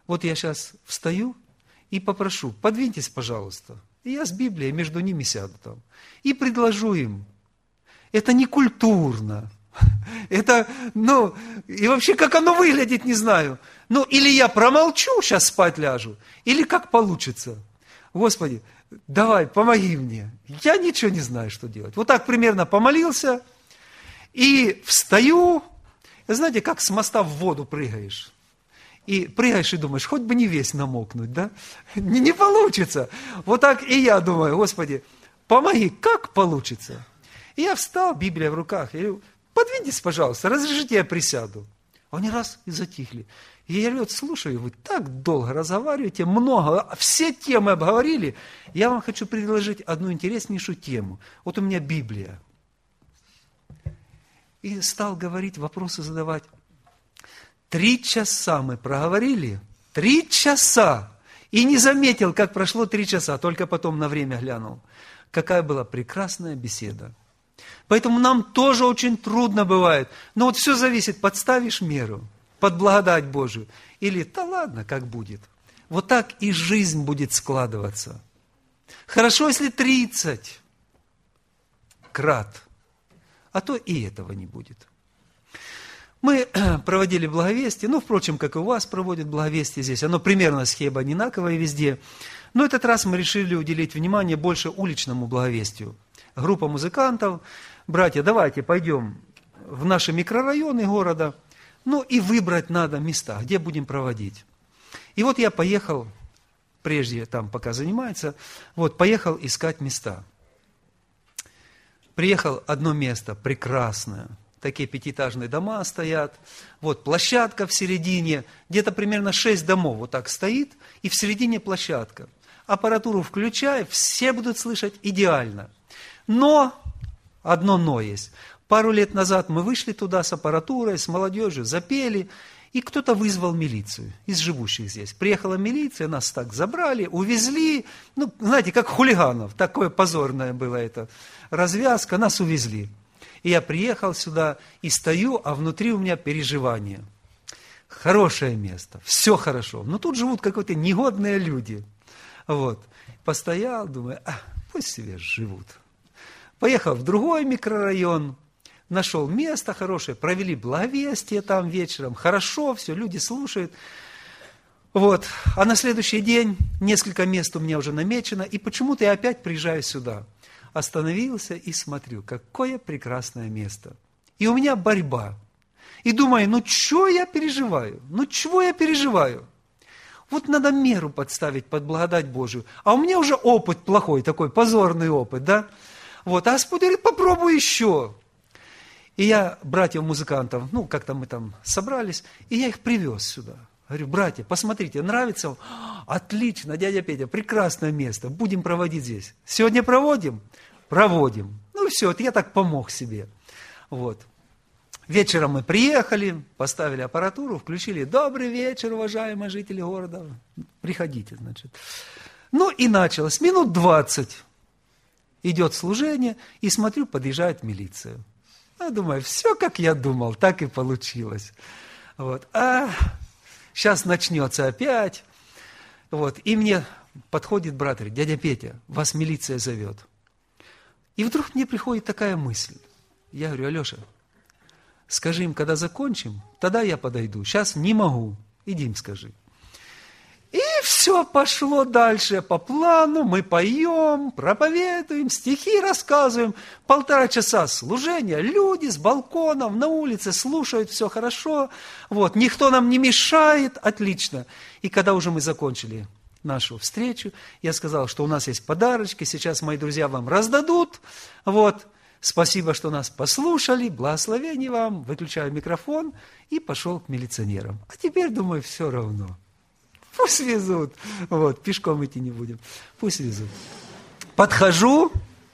Вот я сейчас встаю и попрошу, подвиньтесь, пожалуйста. И я с Библией между ними сяду там. И предложу им. Это не культурно. Это, ну, и вообще, как оно выглядит, не знаю. Ну, или я промолчу, сейчас спать ляжу, или как получится. Господи, давай, помоги мне. Я ничего не знаю, что делать. Вот так примерно помолился, и встаю. Знаете, как с моста в воду прыгаешь. И прыгаешь и думаешь, хоть бы не весь намокнуть, да? Не, не получится. Вот так и я думаю, Господи, помоги, как получится? И я встал, Библия в руках, я говорю, подвиньтесь, пожалуйста, разрешите я присяду. Они раз и затихли. И я говорю, слушаю, вы так долго разговариваете, много, все темы обговорили. Я вам хочу предложить одну интереснейшую тему. Вот у меня Библия. И стал говорить, вопросы задавать. Три часа мы проговорили, три часа. И не заметил, как прошло три часа, только потом на время глянул. Какая была прекрасная беседа. Поэтому нам тоже очень трудно бывает. Но вот все зависит, подставишь меру под благодать Божию. Или, да ладно, как будет. Вот так и жизнь будет складываться. Хорошо, если тридцать крат. А то и этого не будет. Мы проводили благовестие, ну, впрочем, как и у вас проводят благовестие здесь. Оно примерно схема одинаковая везде. Но этот раз мы решили уделить внимание больше уличному благовестию. Группа музыкантов. Братья, давайте пойдем в наши микрорайоны города. Ну, и выбрать надо места, где будем проводить. И вот я поехал, прежде там пока занимается, вот поехал искать места. Приехал одно место прекрасное. Такие пятиэтажные дома стоят. Вот площадка в середине. Где-то примерно шесть домов вот так стоит. И в середине площадка. Аппаратуру включая, все будут слышать идеально. Но, одно но есть. Пару лет назад мы вышли туда с аппаратурой, с молодежью, запели. И кто-то вызвал милицию из живущих здесь. Приехала милиция, нас так забрали, увезли. Ну, знаете, как хулиганов. Такое позорное было это. Развязка, нас увезли. И я приехал сюда и стою, а внутри у меня переживания. Хорошее место, все хорошо. Но тут живут какие-то негодные люди. Вот. Постоял, думаю, а, пусть себе живут. Поехал в другой микрорайон, нашел место хорошее, провели благовестие там вечером. Хорошо, все, люди слушают. Вот. А на следующий день несколько мест у меня уже намечено, и почему-то я опять приезжаю сюда. Остановился и смотрю, какое прекрасное место. И у меня борьба. И думаю, ну чего я переживаю? Ну чего я переживаю? Вот надо меру подставить под благодать Божию. А у меня уже опыт плохой, такой позорный опыт, да? Вот, а Господь говорит, попробуй еще. И я братьев-музыкантов, ну, как-то мы там собрались, и я их привез сюда. Говорю, братья, посмотрите, нравится вам? Отлично, дядя Петя, прекрасное место, будем проводить здесь. Сегодня проводим? Проводим. Ну и все, вот я так помог себе. Вот. Вечером мы приехали, поставили аппаратуру, включили. Добрый вечер, уважаемые жители города. Приходите, значит. Ну и началось. Минут двадцать идет служение, и смотрю, подъезжает милиция. Я думаю, все, как я думал, так и получилось. Вот. А сейчас начнется опять. Вот. И мне подходит брат, говорит, дядя Петя, вас милиция зовет. И вдруг мне приходит такая мысль. Я говорю, Алеша, скажи им, когда закончим, тогда я подойду. Сейчас не могу. Иди им скажи. И все пошло дальше по плану. Мы поем, проповедуем, стихи рассказываем. Полтора часа служения. Люди с балконов на улице слушают, все хорошо. Вот. Никто нам не мешает. Отлично. И когда уже мы закончили нашу встречу, я сказал, что у нас есть подарочки. Сейчас мои друзья вам раздадут. Вот. Спасибо, что нас послушали. Благословений вам. Выключаю микрофон и пошел к милиционерам. А теперь, думаю, все равно. Пусть везут. Вот, пешком идти не будем. Пусть везут. Подхожу.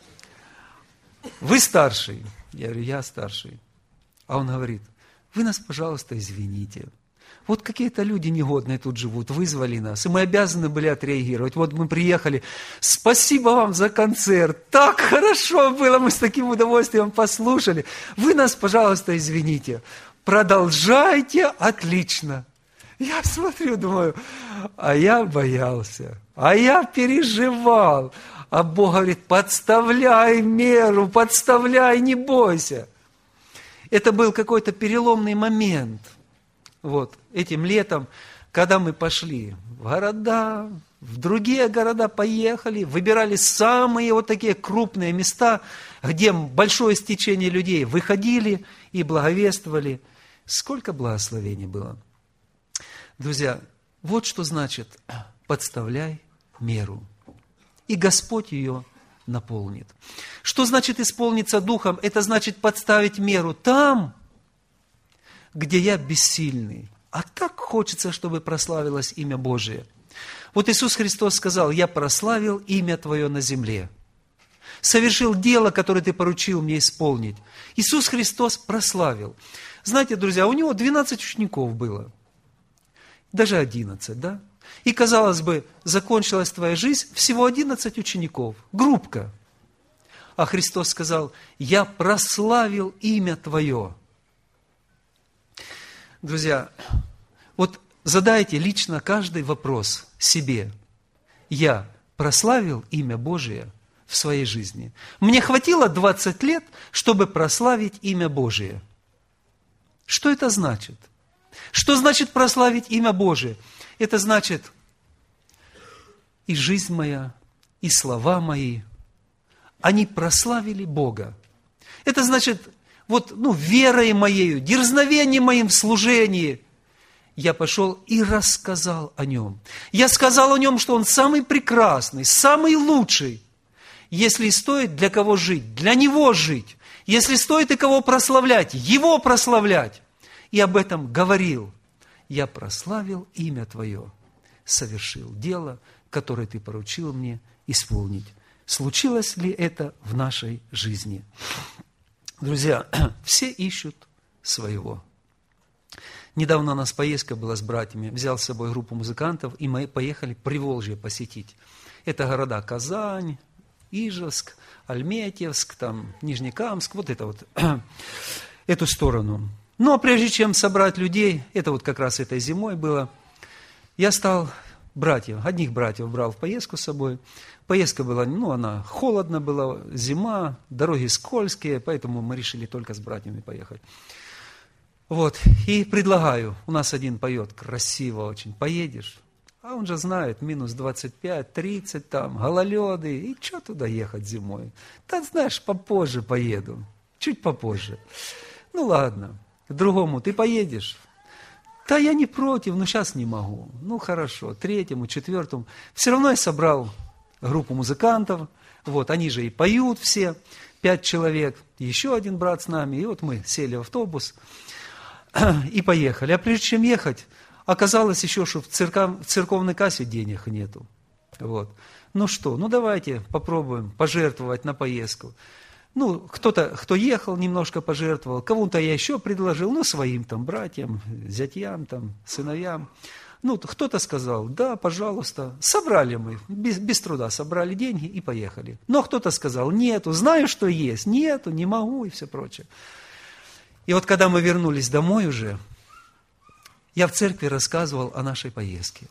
Вы старший. Я говорю, я старший. А он говорит, вы нас, пожалуйста, извините. Вот какие-то люди негодные тут живут, вызвали нас, и мы обязаны были отреагировать. Вот мы приехали, спасибо вам за концерт, так хорошо было, мы с таким удовольствием послушали. Вы нас, пожалуйста, извините. Продолжайте, отлично. Я смотрю, думаю, а я боялся, а я переживал. А Бог говорит, подставляй меру, подставляй, не бойся. Это был какой-то переломный момент. Вот, этим летом, когда мы пошли в города, в другие города поехали, выбирали самые вот такие крупные места, где большое стечение людей, выходили и благовествовали. Сколько благословений было. Друзья, вот что значит подставляй меру. И Господь ее наполнит. Что значит исполниться Духом? Это значит подставить меру там, где я бессильный. А так хочется, чтобы прославилось имя Божие. Вот Иисус Христос сказал, я прославил имя Твое на земле. Совершил дело, которое Ты поручил мне исполнить. Иисус Христос прославил. Знаете, друзья, у Него двенадцать учеников было. Даже одиннадцать, да? И, казалось бы, закончилась твоя жизнь, всего одиннадцать учеников, группка. А Христос сказал, я прославил имя Твое. Друзья, вот задайте лично каждый вопрос себе. Я прославил имя Божие в своей жизни. Мне хватило двадцать лет, чтобы прославить имя Божие. Что это значит? Что значит прославить имя Божие? Это значит, и жизнь моя, и слова мои, они прославили Бога. Это значит, вот, ну, верой моею, дерзновением моим в служении, я пошел и рассказал о Нем. Я сказал о Нем, что Он самый прекрасный, самый лучший. Если стоит для кого жить, для Него жить. Если стоит и кого прославлять, Его прославлять. И об этом говорил. Я прославил имя Твое, совершил дело, которое Ты поручил мне исполнить. Случилось ли это в нашей жизни? Друзья, все ищут своего. Недавно у нас поездка была с братьями, взял с собой группу музыкантов, и мы поехали Приволжье посетить. Это города Казань, Ижевск, Альметьевск, там, Нижнекамск, вот это вот, эту сторону. Но прежде чем собрать людей, это вот как раз этой зимой было, я стал братьев, одних братьев брал в поездку с собой. Поездка была, ну, она холодно была, зима, дороги скользкие, поэтому мы решили только с братьями поехать. Вот, и предлагаю, у нас один поет красиво очень, поедешь? А он же знает, минус двадцать пять, тридцать там, гололеды, и что туда ехать зимой? Да, знаешь, попозже поеду, чуть попозже. Ну, ладно. К другому, ты поедешь? Да я не против, но сейчас не могу. Ну, хорошо, третьему, четвертому. Все равно я собрал группу музыкантов, вот, они же и поют все, пять человек, еще один брат с нами, и вот мы сели в автобус и поехали. А прежде чем ехать, оказалось еще, что в, церков, в церковной кассе денег нету. Вот. Ну что, ну давайте попробуем пожертвовать на поездку. Ну, кто-то, кто ехал, немножко пожертвовал, кому-то я еще предложил, ну, своим там братьям, зятьям, там, сыновьям. Ну, кто-то сказал, да, пожалуйста. Собрали мы, без, без труда собрали деньги и поехали. Но кто-то сказал, нету, знаю, что есть, нету, не могу и все прочее. И вот когда мы вернулись домой уже, я в церкви рассказывал о нашей поездке.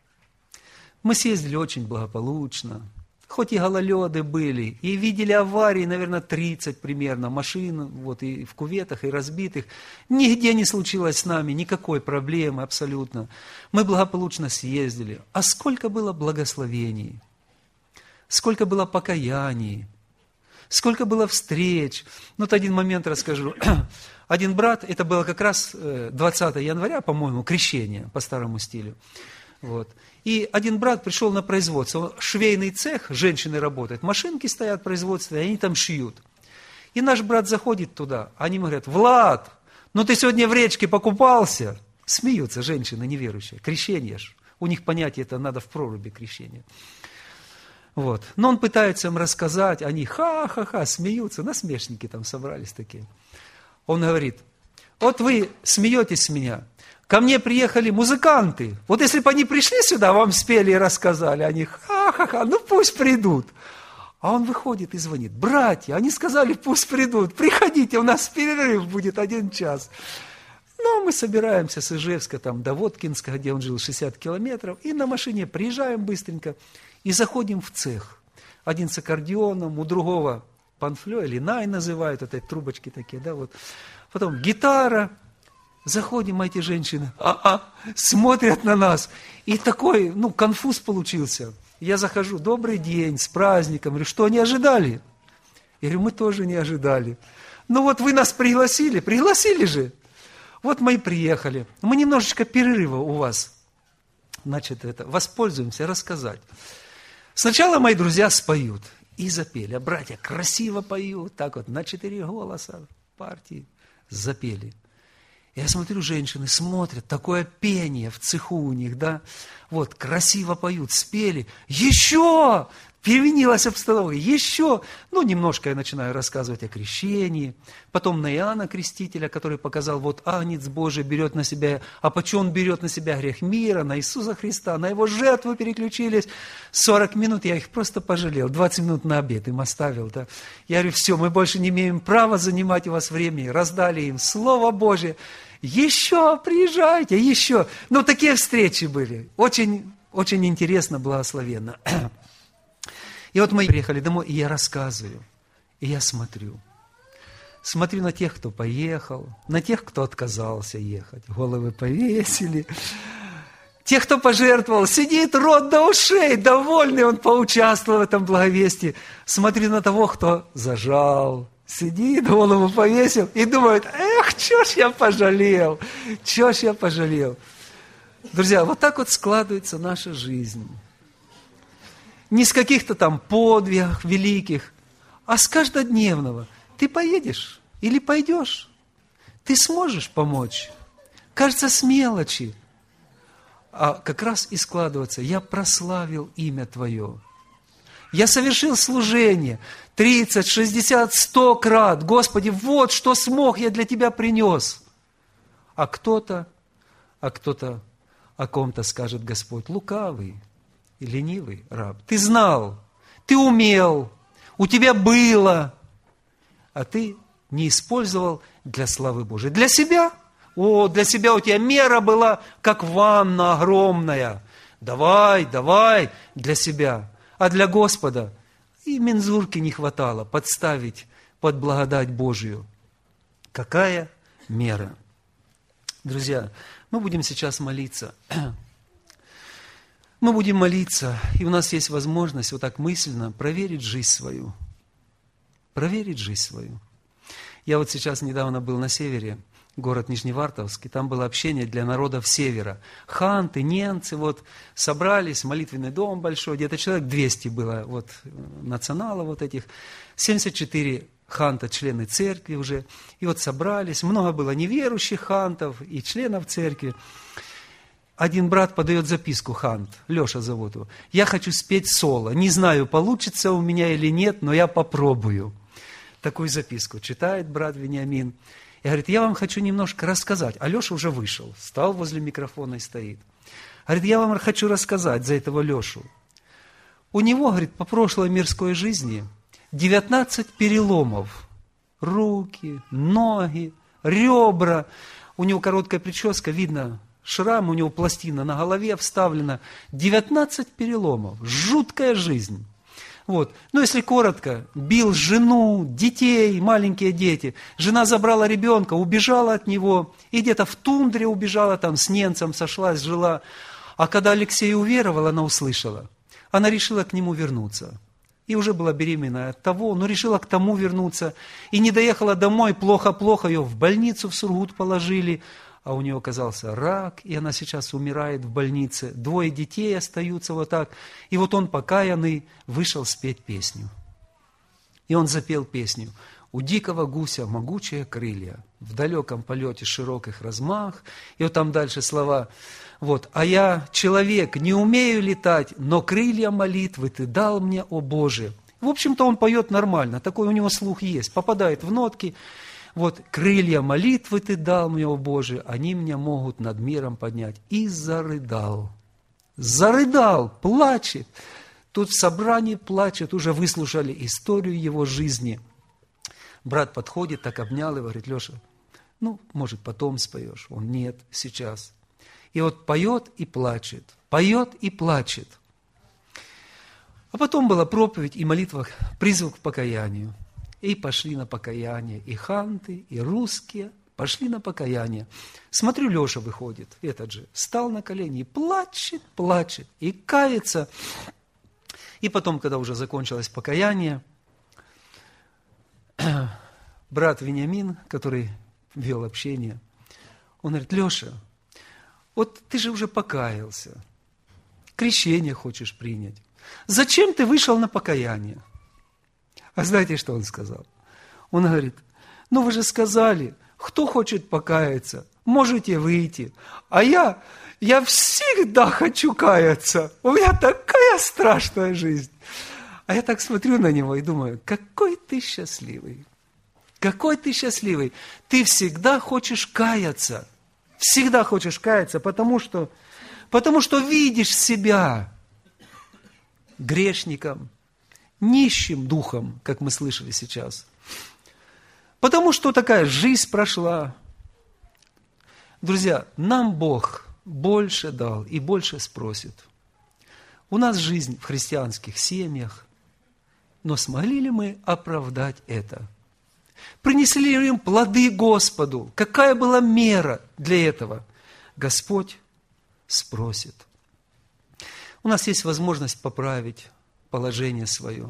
Мы съездили очень благополучно. Хоть и гололеды были, и видели аварии, наверное, тридцать примерно, машин, вот, и в кюветах, и разбитых. Нигде не случилось с нами никакой проблемы абсолютно. Мы благополучно съездили. А сколько было благословений, сколько было покаяний, сколько было встреч. Ну, вот один момент расскажу. Один брат, это было как раз двадцатого января, по-моему, крещение по старому стилю. Вот. И один брат пришел на производство, швейный цех, женщины работают, машинки стоят в производстве, они там шьют. И наш брат заходит туда, они ему говорят, Влад, ну ты сегодня в речке покупался? Смеются женщины неверующие, крещение ж. У них понятие это надо в проруби крещения. Вот. Но он пытается им рассказать, они ха-ха-ха, смеются, насмешники там собрались такие. Он говорит, вот вы смеетесь с меня, ко мне приехали музыканты. Вот если бы они пришли сюда, вам спели и рассказали, они ха-ха-ха, ну пусть придут. А он выходит и звонит. Братья, они сказали, пусть придут, приходите, у нас перерыв будет один час. Ну, мы собираемся с Ижевска там, до Воткинска, где он жил, шестьдесят километров, и на машине приезжаем быстренько и заходим в цех. Один с аккордеоном, у другого панфлё или най называют, это трубочки такие, да, вот. Потом гитара. Заходим, а эти женщины, а-а, смотрят на нас. И такой, ну, конфуз получился. Я захожу, добрый день, с праздником. Говорю, что, не ожидали? Я говорю, мы тоже не ожидали. Ну вот вы нас пригласили, пригласили же. Вот мы и приехали. Мы немножечко перерыва у вас. Значит, это, воспользуемся, рассказать. Сначала мои друзья споют и запели. А братья красиво поют, так вот, на четыре голоса партии запели. Я смотрю, женщины смотрят, такое пение в цеху у них, да, вот, красиво поют, спели, еще, переменилась обстановка, еще, ну, немножко я начинаю рассказывать о крещении, потом на Иоанна Крестителя, который показал, вот, Агнец Божий берет на себя, а почему он берет на себя грех мира, на Иисуса Христа, на его жертву переключились, сорок минут я их просто пожалел, двадцать минут на обед им оставил, да, я говорю, все, мы больше не имеем права занимать у вас времени, раздали им Слово Божие. Еще приезжайте, еще. Ну, такие встречи были. Очень, очень интересно, благословенно. И вот мы приехали домой, и я рассказываю, и я смотрю. Смотрю на тех, кто поехал, на тех, кто отказался ехать. Головы повесили. Тех, кто пожертвовал, сидит рот до ушей, довольный, он поучаствовал в этом благовестии. Смотрю на того, кто зажал. Сидит, голову повесил и думает, эх, чё ж я пожалел, чё ж я пожалел. Друзья, вот так вот складывается наша жизнь. Не с каких-то там подвигов великих, а с каждодневного. Ты поедешь или пойдешь? Ты сможешь помочь? Кажется, с мелочи. А как раз и складывается, я прославил имя Твое. Я совершил служение тридцать, шестьдесят, сто крат. Господи, вот что смог, я для Тебя принес. А кто-то, а кто-то о ком-то скажет Господь, лукавый и ленивый раб. Ты знал, ты умел, у тебя было, а ты не использовал для славы Божией. Для себя? О, для себя у тебя мера была, как ванна огромная. Давай, давай, для себя. А для Господа и мензурки не хватало подставить под благодать Божию. Какая мера? Друзья, мы будем сейчас молиться. Мы будем молиться, и у нас есть возможность вот так мысленно проверить жизнь свою. Проверить жизнь свою. Я вот сейчас недавно был на севере, город Нижневартовск, и там было общение для народов севера. Ханты, немцы, вот, собрались, молитвенный дом большой, где-то человек двести было, вот, националов вот этих, семьдесят четыре ханта, члены церкви уже, и вот собрались, много было неверующих хантов и членов церкви. Один брат подает записку, хант, Леша зовут его, я хочу спеть соло, не знаю, получится у меня или нет, но я попробую. Такую записку читает брат Вениамин. И говорит, я вам хочу немножко рассказать. А Леша уже вышел, стал возле микрофона и стоит. Говорит, я вам хочу рассказать за этого Лешу. У него, говорит, по прошлой мирской жизни девятнадцать переломов. Руки, ноги, ребра. У него короткая прическа, видно шрам, у него пластина на голове вставлена. девятнадцать переломов. Жуткая жизнь. Вот. Ну, если коротко, бил жену, детей, маленькие дети. Жена забрала ребенка, убежала от него, и где-то в тундре убежала, там с немцем сошлась, жила. А когда Алексей уверовал, она услышала. Она решила к нему вернуться. И уже была беременна от того, но решила к тому вернуться. И не доехала домой, плохо-плохо, ее в больницу в Сургут положили. А у нее оказался рак, и она сейчас умирает в больнице. Двое детей остаются вот так. И вот он, покаянный, вышел спеть песню. И он запел песню. «У дикого гуся могучие крылья, в далеком полете широких размах». И вот там дальше слова. Вот. «А я, человек, не умею летать, но крылья молитвы ты дал мне, о Боже». В общем-то, он поет нормально, такой у него слух есть, попадает в нотки. Вот, крылья молитвы ты дал мне, о Боже, они меня могут над миром поднять. И зарыдал. Зарыдал, плачет. Тут в собрании плачет, уже выслушали историю его жизни. Брат подходит, так обнял и говорит, Леша, Ну, может, потом споешь. Он нет, сейчас. И вот поет и плачет, поет и плачет. А потом была проповедь и молитва, призыв к покаянию. И пошли на покаяние и ханты, и русские пошли на покаяние. Смотрю, Леша выходит, этот же, встал на колени и плачет, плачет, и кается. И потом, когда уже закончилось покаяние, брат Вениамин, который вел общение, он говорит: Леша, вот ты же уже покаялся, крещение хочешь принять. Зачем ты вышел на покаяние? А знаете, что он сказал? Он говорит: ну вы же сказали, кто хочет покаяться, можете выйти. А я, я всегда хочу каяться. У меня такая страшная жизнь. А я так смотрю на него и думаю: какой ты счастливый. Какой ты счастливый. Ты всегда хочешь каяться. Всегда хочешь каяться, потому что, потому что видишь себя грешником, нищим духом, как мы слышали сейчас. Потому что такая жизнь прошла. Друзья, нам Бог больше дал и больше спросит. У нас жизнь в христианских семьях, но смогли ли мы оправдать это? Принесли ли им плоды Господу? Какая была мера для этого? Господь спросит. У нас есть возможность поправить положение свое.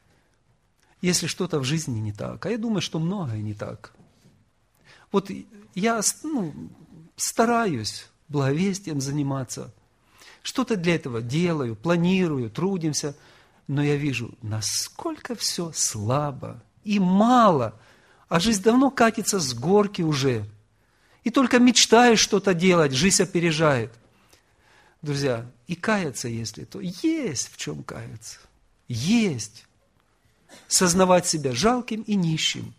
Если что-то в жизни не так, а я думаю, что многое не так. Вот я ну, стараюсь благовестием заниматься, что-то для этого делаю, планирую, трудимся, но я вижу, насколько все слабо и мало, а жизнь давно катится с горки уже. И только мечтаешь что-то делать, жизнь опережает. Друзья, и каяться, если то, есть в чем каяться. Есть. Сознавать себя жалким и нищим.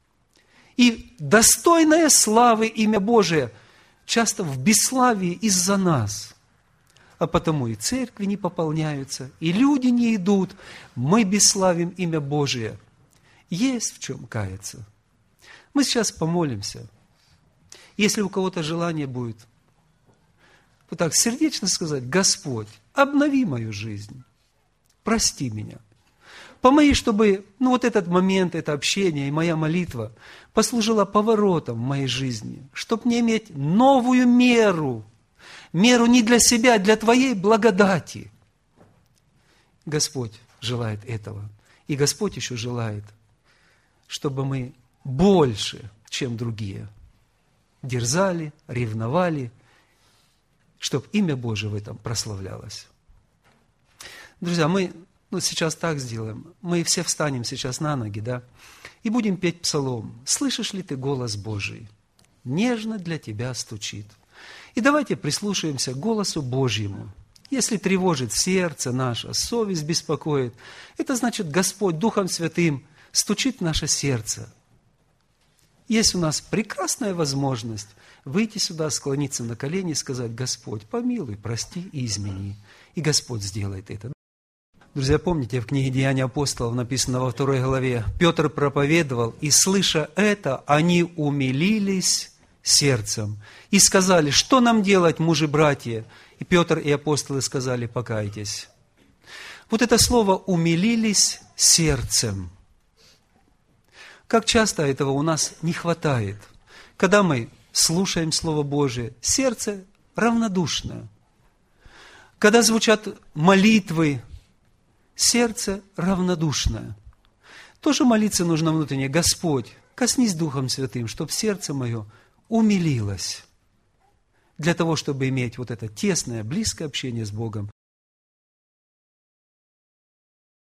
И достойное славы имя Божие часто в бесславии из-за нас. А потому и церкви не пополняются, и люди не идут. Мы бесславим имя Божие. Есть в чем каяться. Мы сейчас помолимся. Если у кого-то желание будет, вот так сердечно сказать: Господь, обнови мою жизнь, прости меня. Помоги, чтобы ну, вот этот момент, это общение и моя молитва послужила поворотом в моей жизни, чтобы мне иметь новую меру, меру не для себя, а для Твоей благодати. Господь желает этого. И Господь еще желает, чтобы мы больше, чем другие, дерзали, ревновали, чтобы имя Божие в этом прославлялось. Друзья, мы ну, сейчас так сделаем. Мы все встанем сейчас на ноги, да, и будем петь псалом. «Слышишь ли ты голос Божий? Нежно для тебя стучит». И давайте прислушаемся к голосу Божьему. Если тревожит сердце наше, совесть беспокоит, это значит, Господь Духом Святым стучит в наше сердце. Есть у нас прекрасная возможность выйти сюда, склониться на колени и сказать: Господь, помилуй, прости и измени. И Господь сделает это. Друзья, помните, в книге «Деяния апостолов» написано во второй главе: Петр проповедовал, и, слыша это, они умилились сердцем и сказали: что нам делать, мужи-братья? И Петр и апостолы сказали: покайтесь. Вот это слово «умилились сердцем». Как часто этого у нас не хватает. Когда мы слушаем Слово Божие, сердце равнодушное. Когда звучат молитвы, сердце равнодушное. Тоже молиться нужно внутренне: Господь, коснись Духом Святым, чтобы сердце мое умилилось. Для того, чтобы иметь вот это тесное, близкое общение с Богом,